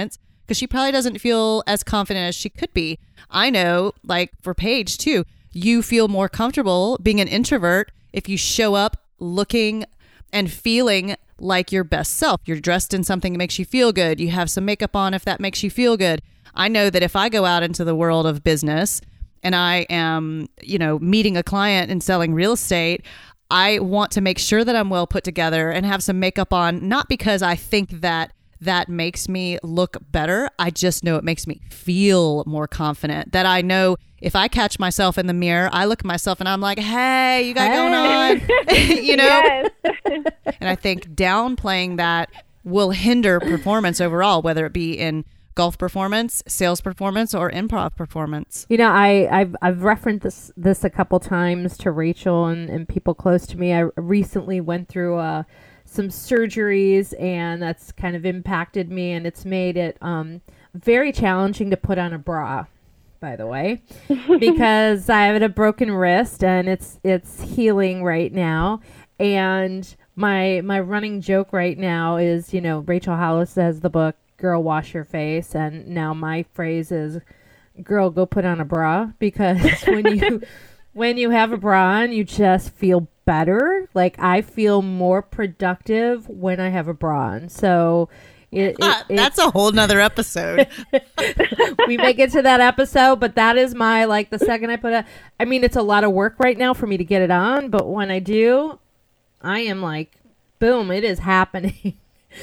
[SPEAKER 1] because she probably doesn't feel as confident as she could be. I know, like for Paige too, you feel more comfortable being an introvert if you show up looking and feeling like your best self. You're dressed in something that makes you feel good. You have some makeup on if that makes you feel good. I know that if I go out into the world of business and I am, meeting a client and selling real estate, I want to make sure that I'm well put together and have some makeup on, not because I think that makes me look better. I just know it makes me feel more confident, that I know if I catch myself in the mirror, I look at myself and I'm like, hey, you got going on,
[SPEAKER 2] Yes.
[SPEAKER 1] And I think downplaying that will hinder performance overall, whether it be in golf performance, sales performance, or improv performance.
[SPEAKER 3] I've referenced this a couple times to Rachel and people close to me. I recently went through some surgeries, and that's kind of impacted me, and it's made it very challenging to put on a bra, by the way, because I have a broken wrist and it's healing right now. And my running joke right now is, Rachel Hollis has the book Girl Wash Your Face, and now my phrase is, girl, go put on a bra, because when you have a bra on, you just feel better. Like, I feel more productive when I have a bra on. So
[SPEAKER 1] that's a whole nother episode.
[SPEAKER 3] We may get to that episode, but that is my, the second I put it's a lot of work right now for me to get it on, but when I do, I am like, boom, it is happening.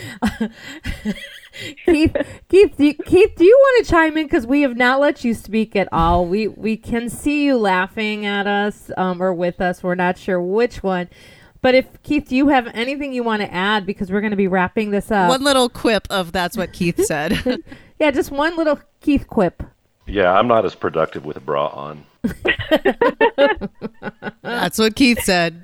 [SPEAKER 3] Keith, do you want to chime in? Because we have not let you speak at all. We can see you laughing at us or with us. We're not sure which one. But if, Keith, do you have anything you want to add? Because we're going to be wrapping this up.
[SPEAKER 1] One little quip of that's what Keith said.
[SPEAKER 3] Yeah, just one little Keith quip.
[SPEAKER 4] Yeah, I'm not as productive with a bra on.
[SPEAKER 1] That's what Keith said.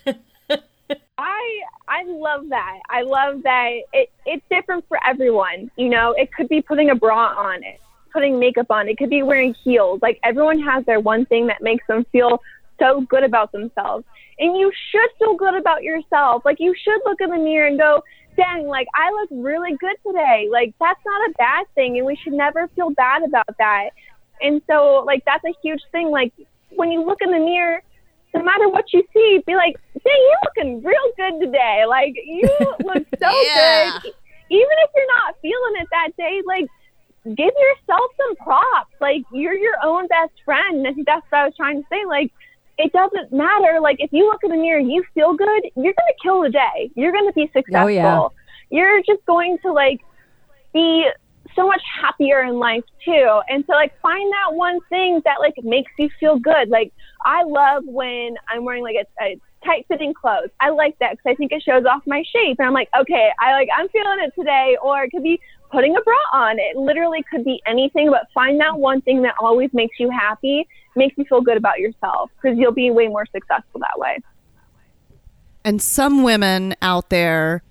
[SPEAKER 2] I love that. I love that it's different for everyone. It could be putting a bra on, it, putting makeup on, it could be wearing heels. Like, everyone has their one thing that makes them feel so good about themselves. And you should feel good about yourself. Like, you should look in the mirror and go, dang, I look really good today. That's not a bad thing, and we should never feel bad about that. And so, that's a huge thing. When you look in the mirror, no matter what you see, be like, dang, you're looking real good today. You look so good. Even if you're not feeling it that day, give yourself some props. You're your own best friend. And I think that's what I was trying to say. It doesn't matter. If you look in the mirror and you feel good, you're going to kill the day. You're going to be successful.
[SPEAKER 3] Oh, yeah.
[SPEAKER 2] You're just going to, be so much happier in life too. And so find that one thing that makes you feel good. I love when I'm wearing a tight fitting clothes. I like that because I think it shows off my shape, and I'm like, okay, I'm feeling it today. Or it could be putting a bra on. It literally could be anything, but find that one thing that always makes you happy, makes you feel good about yourself, because you'll be way more successful that way.
[SPEAKER 1] And some women out there,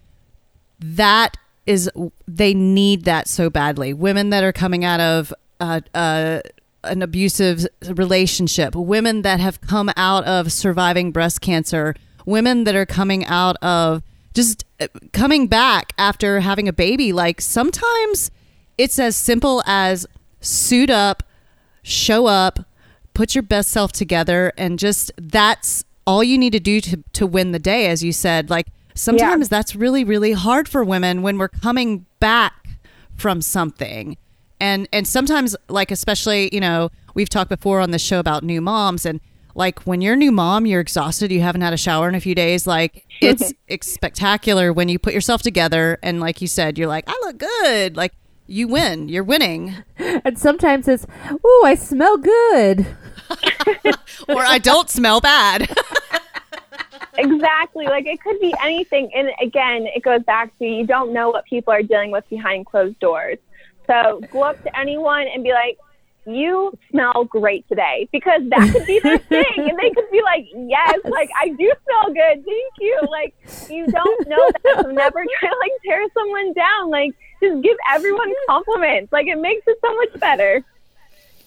[SPEAKER 1] they need that so badly. Women that are coming out of an abusive relationship, women that have come out of surviving breast cancer, women that are coming out of just coming back after having a baby. Sometimes it's as simple as suit up, show up, put your best self together, and just that's all you need to do to win the day, as you said. Sometimes that's really, really hard for women when we're coming back from something. And sometimes, especially, we've talked before on the show about new moms, and when you're a new mom, you're exhausted, you haven't had a shower in a few days. It's spectacular when you put yourself together and, like you said, you're like, I look good. You win. You're winning.
[SPEAKER 3] And sometimes it's, ooh, I smell good.
[SPEAKER 1] Or I don't smell bad.
[SPEAKER 2] Exactly. It could be anything. And again, it goes back to, you don't know what people are dealing with behind closed doors. So go up to anyone and be like, you smell great today, because that could be their thing. And they could be like, yes, I do smell good. Thank you. You don't know that. So never try to tear someone down. Just give everyone compliments. It makes it so much better.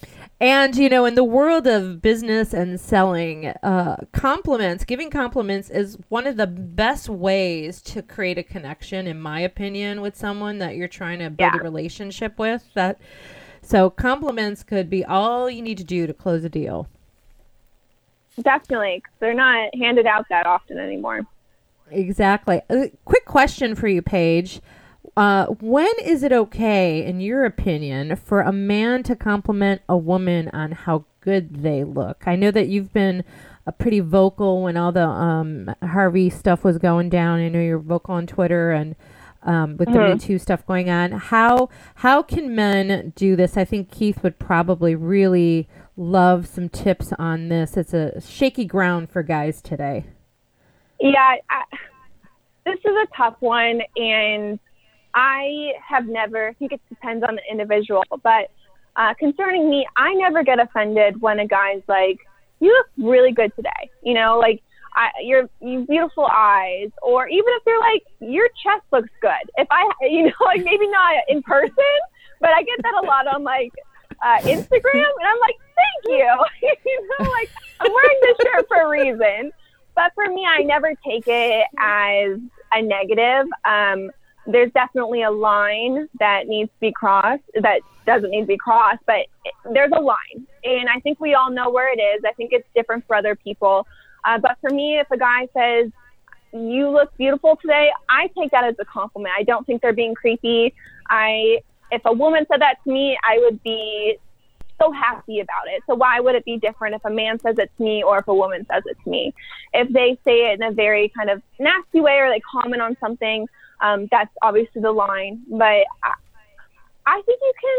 [SPEAKER 3] And, in the world of business and selling, giving compliments is one of the best ways to create a connection, in my opinion, with someone that you're trying to build a relationship with. So compliments could be all you need to do to close a deal.
[SPEAKER 2] Definitely. 'Cause they're not handed out that often anymore.
[SPEAKER 3] Exactly. A quick question for you, Paige. When is it okay, in your opinion, for a man to compliment a woman on how good they look? I know that you've been pretty vocal when all the Harvey stuff was going down. I know you're vocal on Twitter and with the Me Too stuff going on. How can men do this? I think Keith would probably really love some tips on this. It's a shaky ground for guys today.
[SPEAKER 2] Yeah, this is a tough one, and I think it depends on the individual, but concerning me, I never get offended when a guy's like, you look really good today, you beautiful eyes, or even if they're like, your chest looks good. If maybe not in person, but I get that a lot on Instagram, and I'm like, thank you. I'm wearing this shirt for a reason. But for me, I never take it as a negative. There's definitely a line that needs to be crossed, that doesn't need to be crossed, but there's a line. And I think we all know where it is. I think it's different for other people. But for me, if a guy says, you look beautiful today, I take that as a compliment. I don't think they're being creepy. If a woman said that to me, I would be so happy about it. So why would it be different if a man says it to me or if a woman says it to me? If they say it in a very kind of nasty way or they comment on something, that's obviously the line. But I think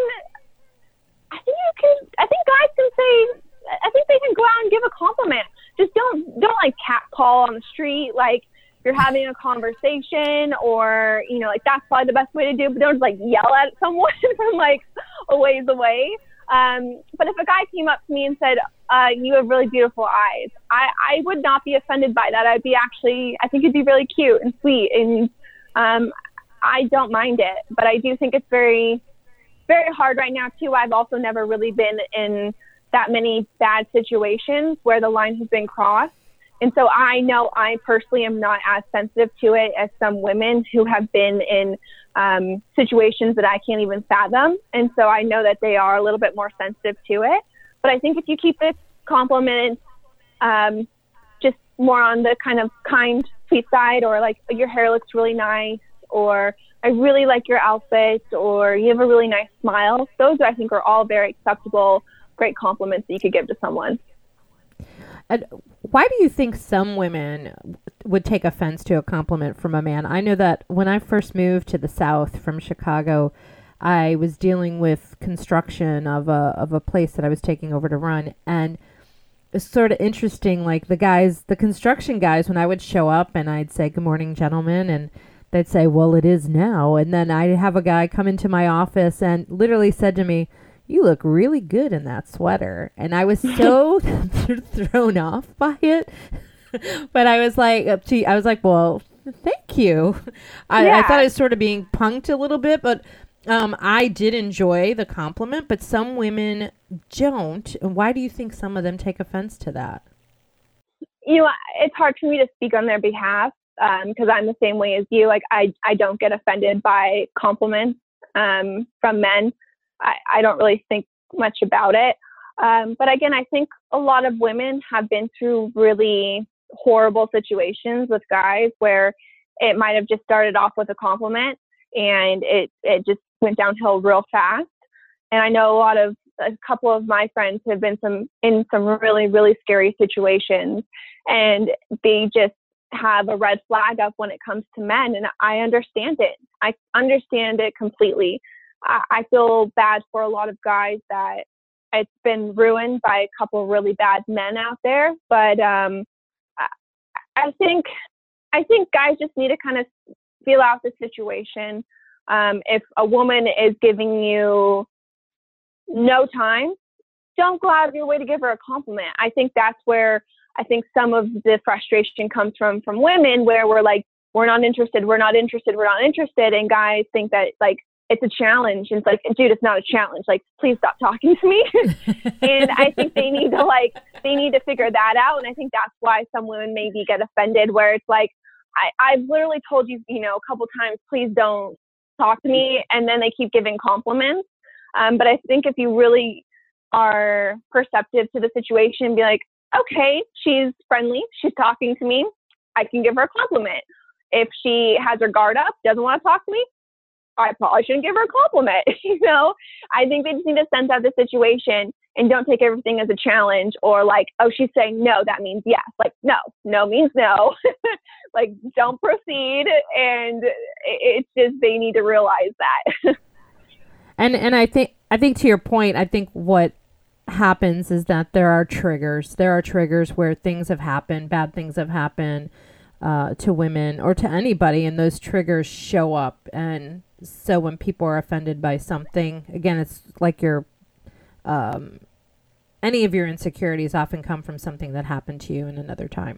[SPEAKER 2] guys can say, I think they can go out and give a compliment. Just don't catcall on the street, you're having a conversation, or that's probably the best way to do it, but don't just yell at someone from a ways away. But if a guy came up to me and said, you have really beautiful eyes, I would not be offended by that. I think it'd be really cute and sweet, and I don't mind it. But I do think it's very, very hard right now too. I've also never really been in that many bad situations where the line has been crossed. And so I know I personally am not as sensitive to it as some women who have been in situations that I can't even fathom. And so I know that they are a little bit more sensitive to it. But I think if you keep it compliment just more on the kind of kind, sweet side, or your hair looks really nice, or I really like your outfit, or you have a really nice smile, those I think are all very acceptable, great compliments that you could give to someone.
[SPEAKER 3] And why do you think some women would take offense to a compliment from a man? I know that when I first moved to the South from Chicago, I was dealing with construction of a place that I was taking over to run, and it's sort of interesting. The construction guys, when I would show up and I'd say, "Good morning, gentlemen," and they'd say, "Well, it is now," and then I'd have a guy come into my office and literally said to me, "You look really good in that sweater." And I was so thrown off by it. But I was like, well, thank you. I thought I was sort of being punked a little bit, but I did enjoy the compliment, but some women don't. And why do you think some of them take offense to that?
[SPEAKER 2] It's hard for me to speak on their behalf because I'm the same way as you. I don't get offended by compliments from men. I don't really think much about it. But again, I think a lot of women have been through really horrible situations with guys where it might have just started off with a compliment and it just went downhill real fast. And I know a couple of my friends have been in some really, really scary situations, and they just have a red flag up when it comes to men. And I understand it. I understand it completely. I feel bad for a lot of guys that it's been ruined by a couple of really bad men out there. But I think guys just need to kind of feel out the situation. If a woman is giving you no time, don't go out of your way to give her a compliment. I think that's where I think some of the frustration comes from women, where we're like, we're not interested. And guys think that it's a challenge. And it's like, dude, it's not a challenge. Like, please stop talking to me. And I think they need to figure that out. And I think that's why some women maybe get offended, where it's like, I've literally told you, a couple times, please don't talk to me. And then they keep giving compliments. But I think if you really are perceptive to the situation, be like, okay, she's friendly, she's talking to me, I can give her a compliment. If she has her guard up, doesn't want to talk to me, I probably shouldn't give her a compliment. I think they just need to sense out the situation and don't take everything as a challenge, or like, oh, she's saying no, that means yes. Like, no means no. Like, don't proceed. And it's just, they need to realize that.
[SPEAKER 3] And I think to your point, I think what happens is that there are triggers. There are triggers where things have happened, bad things have happened to women or to anybody, and those triggers show up. And so when people are offended by something, again, it's like your any of your insecurities often come from something that happened to you in another time.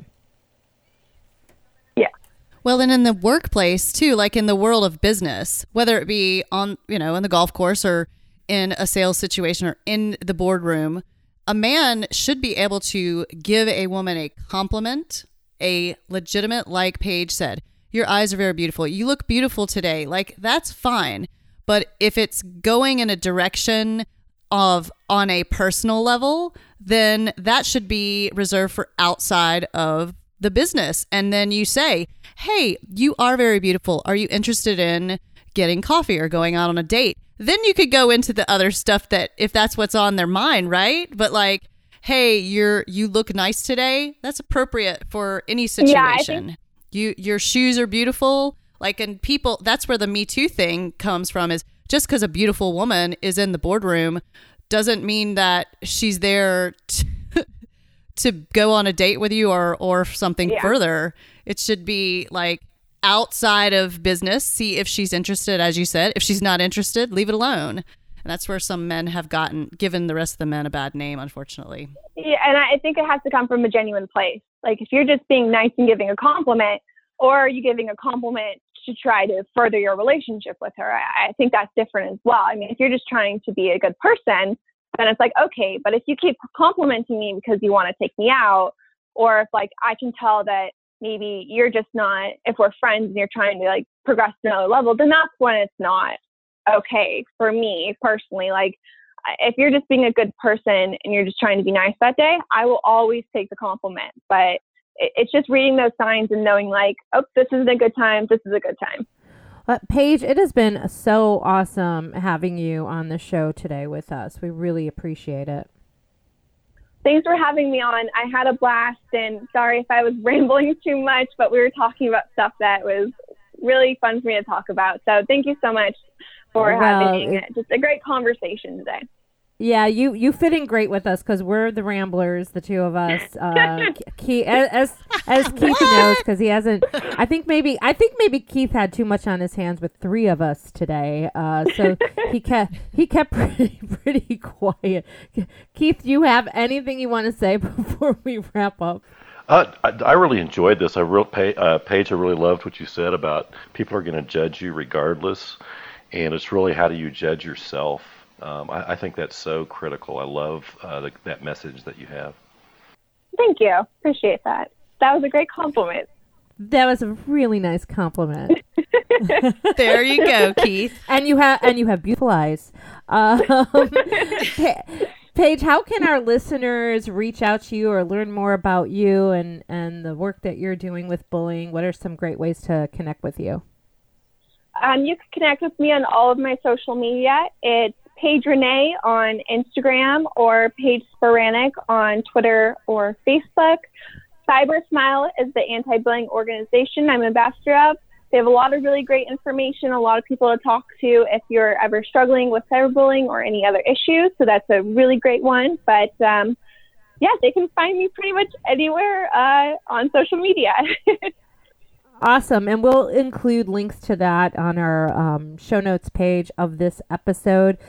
[SPEAKER 2] Yeah.
[SPEAKER 1] Well, and in the workplace too, like in the world of business, whether it be on, in the golf course or in a sales situation or in the boardroom, a man should be able to give a woman a compliment, a legitimate, like Paige said, your eyes are very beautiful. You look beautiful today. Like, that's fine. But if it's going in a direction of on a personal level, then that should be reserved for outside of the business. And then you say, hey, you are very beautiful. Are you interested in getting coffee or going out on a date? Then you could go into the other stuff that if that's what's on their mind, right? But like, hey, you look nice today. That's appropriate for any situation. Yeah, your shoes are beautiful. Like, and people, that's where the Me Too thing comes from, is just because a beautiful woman is in the boardroom doesn't mean that she's there to go on a date with you or something further. It should be like outside of business. See if she's interested, as you said. If she's not interested, leave it alone. And that's where some men have given the rest of the men a bad name, unfortunately.
[SPEAKER 2] Yeah, and I think it has to come from a genuine place. Like, if you're just being nice and giving a compliment, or are you giving a compliment to try to further your relationship with her, I think that's different as well. I mean, if you're just trying to be a good person, then it's like, okay, but if you keep complimenting me because you want to take me out, or if like I can tell that maybe you're just not, if we're friends and you're trying to like progress to another level, then that's when it's not okay for me personally. Like, if you're just being a good person and you're just trying to be nice that day, I will always take the compliment. But it's just reading those signs and knowing like, oh, this isn't a good time. This is a good time.
[SPEAKER 3] Paige, it has been so awesome having you on the show today with us. We really appreciate it.
[SPEAKER 2] Thanks for having me on. I had a blast, and sorry if I was rambling too much, but we were talking about stuff that was really fun for me to talk about. So thank you so much for having just a great conversation today.
[SPEAKER 3] Yeah, you fit in great with us because we're the ramblers, the two of us. Keith, as Keith knows, because he hasn't. I think maybe Keith had too much on his hands with three of us today. So he kept pretty quiet. Keith, do you have anything you want to say before we wrap up?
[SPEAKER 4] I really enjoyed this. Paige, I really loved what you said about people are going to judge you regardless, and it's really how do you judge yourself. I think that's so critical. I love that message that you have.
[SPEAKER 2] Thank you. Appreciate that. That was a great compliment.
[SPEAKER 3] That was a really nice compliment.
[SPEAKER 1] There you go, Keith.
[SPEAKER 3] And you have beautiful eyes. Paige, how can our listeners reach out to you or learn more about you and the work that you're doing with bullying? What are some great ways to connect with you?
[SPEAKER 2] You can connect with me on all of my social media. It's Paige Renee on Instagram or Paige Sporanic on Twitter or Facebook. Cyber Smile is the anti-bullying organization I'm ambassador of. They have a lot of really great information, a lot of people to talk to if you're ever struggling with cyberbullying or any other issues. So that's a really great one. But they can find me pretty much anywhere on social media.
[SPEAKER 3] Awesome. And we'll include links to that on our show notes page of this episode.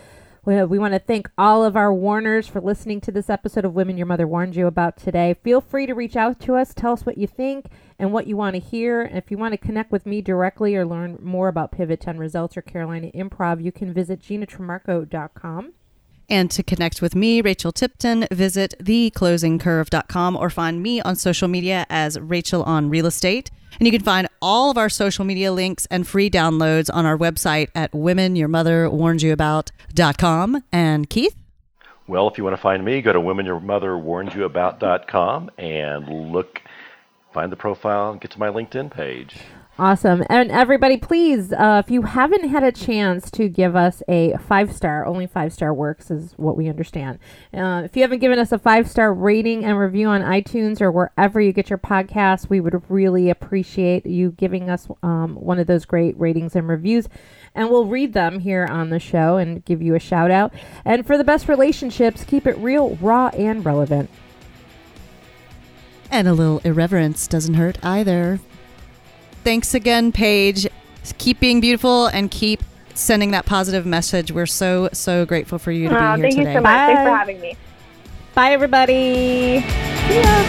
[SPEAKER 3] We want to thank all of our Warners for listening to this episode of Women Your Mother Warned You About today. Feel free to reach out to us. Tell us what you think and what you want to hear. And if you want to connect with me directly or learn more about Pivot 10 Results or Carolina Improv, you can visit GinaTramarco.com.
[SPEAKER 1] And to connect with me, Rachel Tipton, visit theclosingcurve.com or find me on social media as Rachel on Real Estate. And you can find all of our social media links and free downloads on our website at womenyourmotherwarnedyouabout.com. And Keith?
[SPEAKER 4] Well, if you want to find me, go to womenyourmotherwarnedyouabout.com and find the profile and get to my LinkedIn page.
[SPEAKER 3] Awesome. And everybody, please, if you haven't had a chance to give us a 5-star, only 5-star works is what we understand. If you haven't given us a 5-star rating and review on iTunes or wherever you get your podcasts, we would really appreciate you giving us one of those great ratings and reviews. And we'll read them here on the show and give you a shout out. And for the best relationships, keep it real, raw, and relevant.
[SPEAKER 1] And a little irreverence doesn't hurt either. Thanks again, Paige. Keep being beautiful and keep sending that positive message. We're so, so grateful for you to be here today.
[SPEAKER 2] Thank you so much.
[SPEAKER 3] Bye.
[SPEAKER 2] Thanks for having me.
[SPEAKER 3] Bye, everybody. See ya.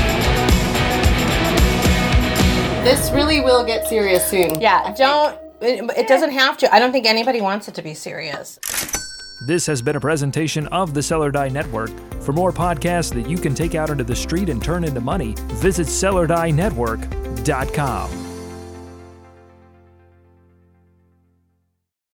[SPEAKER 1] This really will get serious soon.
[SPEAKER 5] Yeah, it doesn't have to. I don't think anybody wants it to be serious.
[SPEAKER 6] This has been a presentation of the Sell or Die Network. For more podcasts that you can take out into the street and turn into money, visit SellerDieNetwork.com.